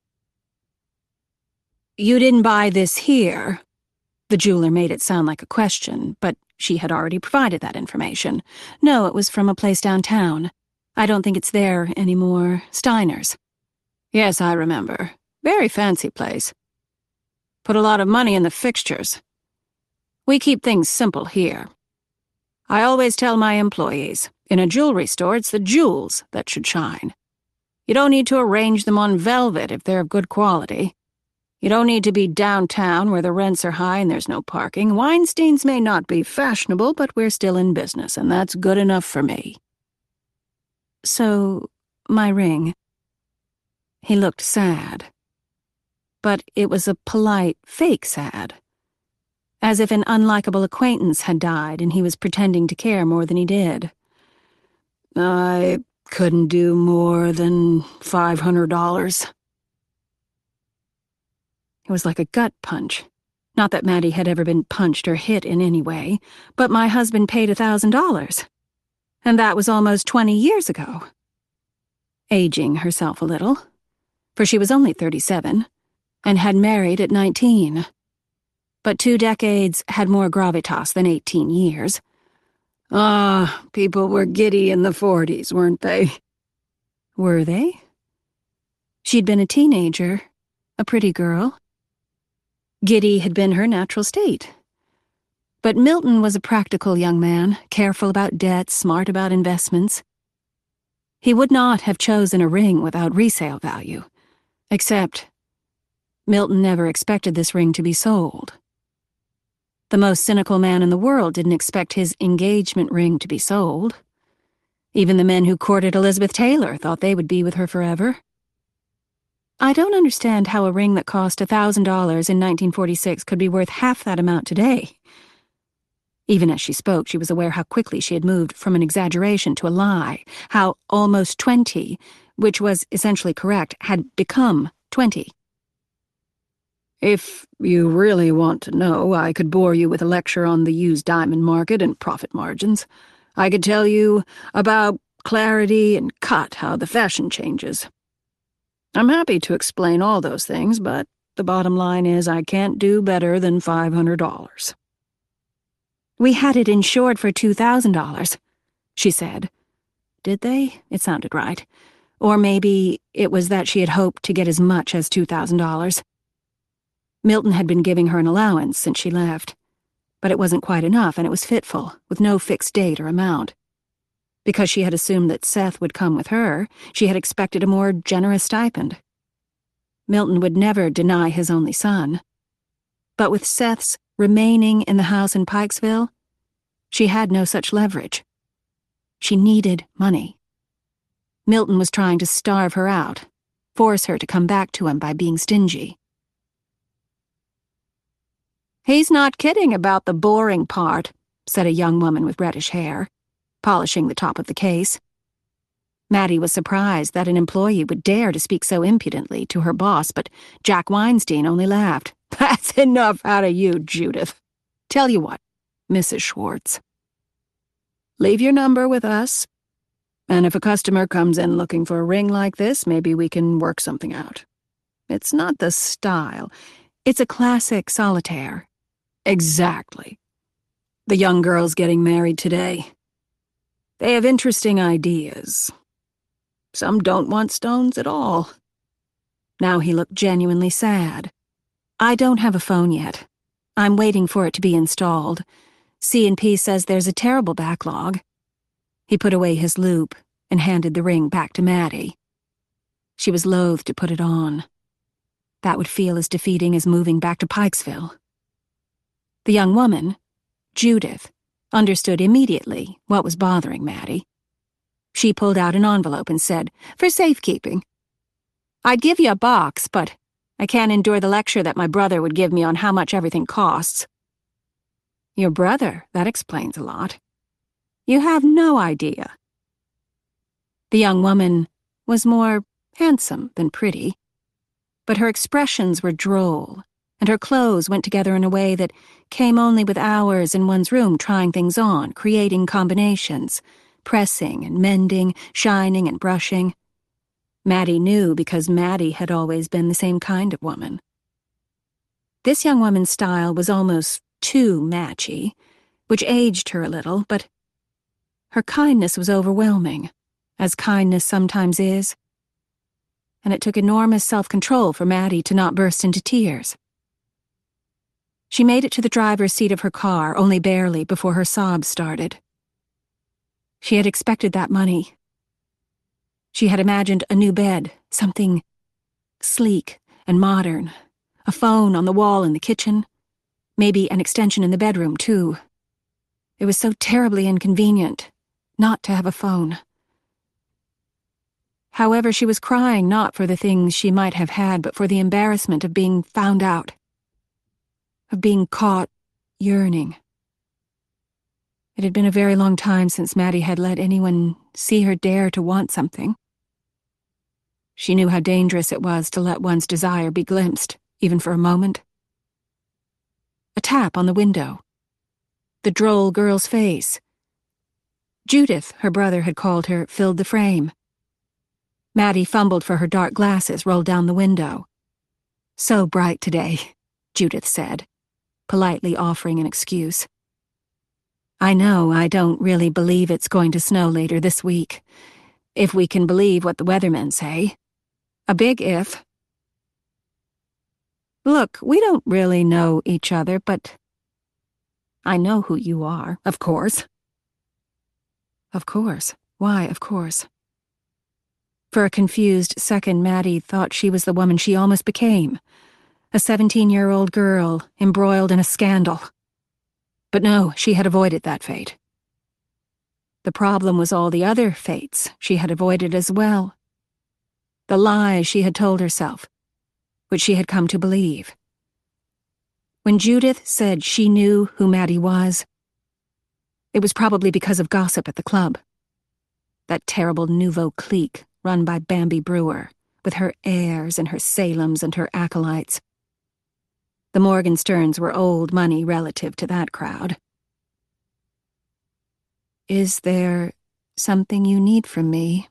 "You didn't buy this here?" The jeweler made it sound like a question, but she had already provided that information. "No, it was from a place downtown. I don't think it's there anymore. Steiner's." "Yes, I remember. Very fancy place. Put a lot of money in the fixtures. We keep things simple here. I always tell my employees, in a jewelry store, it's the jewels that should shine. You don't need to arrange them on velvet if they're of good quality. You don't need to be downtown where the rents are high and there's no parking. Weinstein's may not be fashionable, but we're still in business, and that's good enough for me." "So, my ring." He looked sad. But it was a polite, fake sad. As if an unlikable acquaintance had died and he was pretending to care more than he did. "I couldn't do more than $500. It was like a gut punch. Not that Maddie had ever been punched or hit in any way, but my husband paid $1,000. And that was almost 20 years ago. Aging herself a little, for she was only 37, and had married at 19. But 2 decades had more gravitas than 18 years. People were giddy in the 40s, weren't they? Were they? She'd been a teenager, a pretty girl. Giddy had been her natural state. But Milton was a practical young man, careful about debt, smart about investments. He would not have chosen a ring without resale value, except Milton never expected this ring to be sold. The most cynical man in the world didn't expect his engagement ring to be sold. Even the men who courted Elizabeth Taylor thought they would be with her forever. I don't understand how a ring that cost $1,000 in 1946 could be worth half that amount today. Even as she spoke, she was aware how quickly she had moved from an exaggeration to a lie, how almost 20, which was essentially correct, had become 20. "If you really want to know, I could bore you with a lecture on the used diamond market and profit margins. I could tell you about clarity and cut, how the fashion changes. I'm happy to explain all those things, but the bottom line is I can't do better than $500. "We had it insured for $2,000, she said. Did they? It sounded right. Or maybe it was that she had hoped to get as much as $2,000. Milton had been giving her an allowance since she left, but it wasn't quite enough, and it was fitful, with no fixed date or amount. Because she had assumed that Seth would come with her, she had expected a more generous stipend. Milton would never deny his only son. But with Seth's remaining in the house in Pikesville, she had no such leverage. She needed money. Milton was trying to starve her out, force her to come back to him by being stingy. "He's not kidding about the boring part," said a young woman with reddish hair, polishing the top of the case. Maddie was surprised that an employee would dare to speak so impudently to her boss, but Jack Weinstein only laughed. "That's enough out of you, Judith. Tell you what, Mrs. Schwartz. Leave your number with us, and if a customer comes in looking for a ring like this, maybe we can work something out. It's not the style. It's a classic solitaire." "Exactly. The young girls getting married today. They have interesting ideas. Some don't want stones at all." Now he looked genuinely sad. "I don't have a phone yet. I'm waiting for it to be installed. C&P says there's a terrible backlog." He put away his loupe and handed the ring back to Maddie. She was loath to put it on. That would feel as defeating as moving back to Pikesville. The young woman, Judith, understood immediately what was bothering Maddie. She pulled out an envelope and said, "For safekeeping. I'd give you a box, but I can't endure the lecture that my brother would give me on how much everything costs." "Your brother? That explains a lot. You have no idea." The young woman was more handsome than pretty, but her expressions were droll, and her clothes went together in a way that came only with hours in one's room trying things on, creating combinations, pressing and mending, shining and brushing. Maddie knew because Maddie had always been the same kind of woman. This young woman's style was almost too matchy, which aged her a little, but her kindness was overwhelming, as kindness sometimes is, and it took enormous self-control for Maddie to not burst into tears. She made it to the driver's seat of her car, only barely, before her sobs started. She had expected that money. She had imagined a new bed, something sleek and modern, a phone on the wall in the kitchen, maybe an extension in the bedroom, too. It was so terribly inconvenient not to have a phone. However, she was crying not for the things she might have had, but for the embarrassment of being found out, of being caught yearning. It had been a very long time since Maddie had let anyone see her dare to want something. She knew how dangerous it was to let one's desire be glimpsed, even for a moment. A tap on the window. The droll girl's face. Judith, her brother had called her, filled the frame. Maddie fumbled for her dark glasses, rolled down the window. "So bright today," Judith said, politely offering an excuse. "I know I don't really believe it's going to snow later this week, if we can believe what the weathermen say. A big if. Look, we don't really know each other, but I know who you are, of course." Of course. Why, of course? For a confused second, Maddie thought she was the woman she almost became, a 17-year-old girl embroiled in a scandal. But no, she had avoided that fate. The problem was all the other fates she had avoided as well. The lies she had told herself, which she had come to believe. When Judith said she knew who Maddie was, it was probably because of gossip at the club. That terrible nouveau clique run by Bambi Brewer, with her heirs and her Salems and her acolytes. The Morgensterns were old money relative to that crowd. "Is there something you need from me?"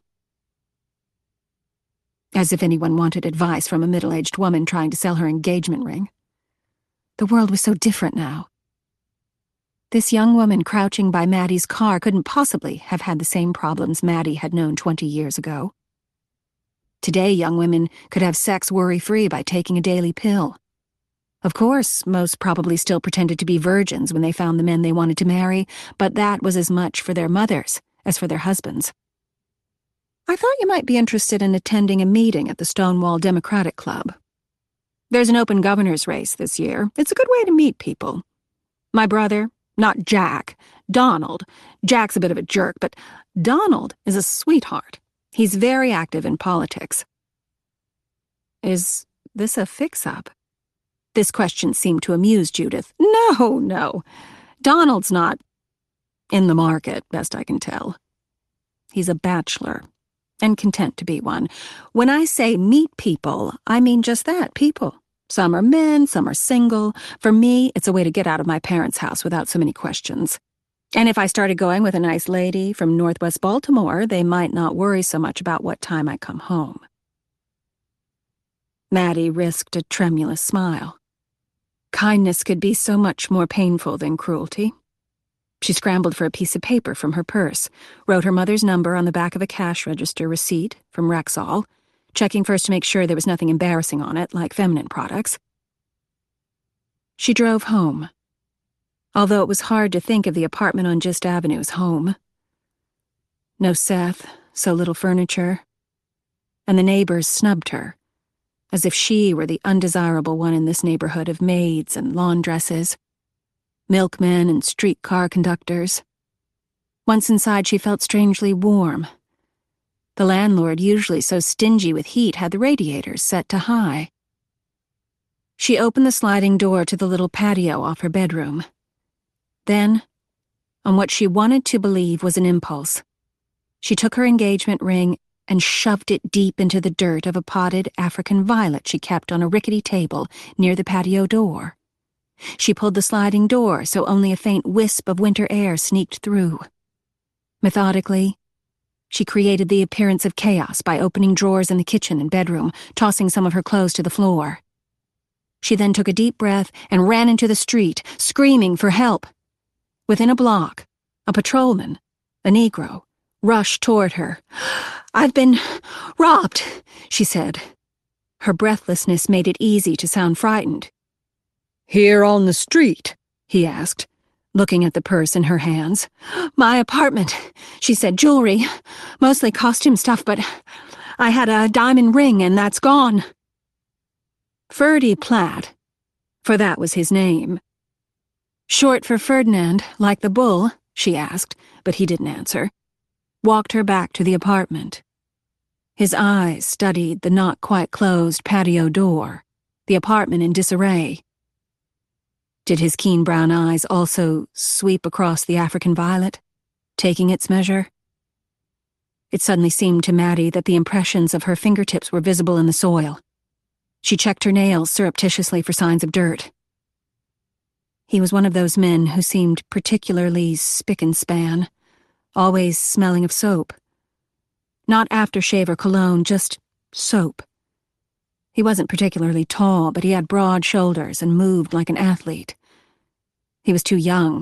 As if anyone wanted advice from a middle-aged woman trying to sell her engagement ring. The world was so different now. This young woman crouching by Maddie's car couldn't possibly have had the same problems Maddie had known 20 years ago. Today, young women could have sex worry-free by taking a daily pill. Of course, most probably still pretended to be virgins when they found the men they wanted to marry, but that was as much for their mothers as for their husbands. "I thought you might be interested in attending a meeting at the Stonewall Democratic Club. There's an open governor's race this year. It's a good way to meet people. My brother, not Jack, Donald. Jack's a bit of a jerk, but Donald is a sweetheart. He's very active in politics." Is this a fix-up? This question seemed to amuse Judith. No. Donald's not in the market, best I can tell. He's a bachelor, and content to be one. When I say meet people, I mean just that, people. Some are men, some are single. For me, it's a way to get out of my parents' house without so many questions. And if I started going with a nice lady from Northwest Baltimore, they might not worry so much about what time I come home. Maddie risked a tremulous smile. Kindness could be so much more painful than cruelty. She scrambled for a piece of paper from her purse, wrote her mother's number on the back of a cash register receipt from Rexall, checking first to make sure there was nothing embarrassing on it, like feminine products. She drove home, although it was hard to think of the apartment on Gist Avenue as home. No Seth, so little furniture, and the neighbors snubbed her, as if she were the undesirable one in this neighborhood of maids and laundresses, milkmen and streetcar conductors. Once inside, she felt strangely warm. The landlord, usually so stingy with heat, had the radiators set to high. She opened the sliding door to the little patio off her bedroom. Then, on what she wanted to believe was an impulse, she took her engagement ring and shoved it deep into the dirt of a potted African violet she kept on a rickety table near the patio door. She pulled the sliding door so only a faint wisp of winter air sneaked through. Methodically, she created the appearance of chaos by opening drawers in the kitchen and bedroom, tossing some of her clothes to the floor. She then took a deep breath and ran into the street, screaming for help. Within a block, a patrolman, a Negro, rushed toward her. "I've been robbed," she said. Her breathlessness made it easy to sound frightened. "Here on the street?" he asked, looking at the purse in her hands. "My apartment," she said. "Jewelry, mostly costume stuff, but I had a diamond ring and that's gone." Ferdy Platt, for that was his name. "Short for Ferdinand, like the bull?" she asked, but he didn't answer. Walked her back to the apartment. His eyes studied the not-quite-closed patio door, the apartment in disarray. Did his keen brown eyes also sweep across the African violet, taking its measure? It suddenly seemed to Maddie that the impressions of her fingertips were visible in the soil. She checked her nails surreptitiously for signs of dirt. He was one of those men who seemed particularly spick and span, always smelling of soap. Not aftershave or cologne, just soap. He wasn't particularly tall, but he had broad shoulders and moved like an athlete. He was too young,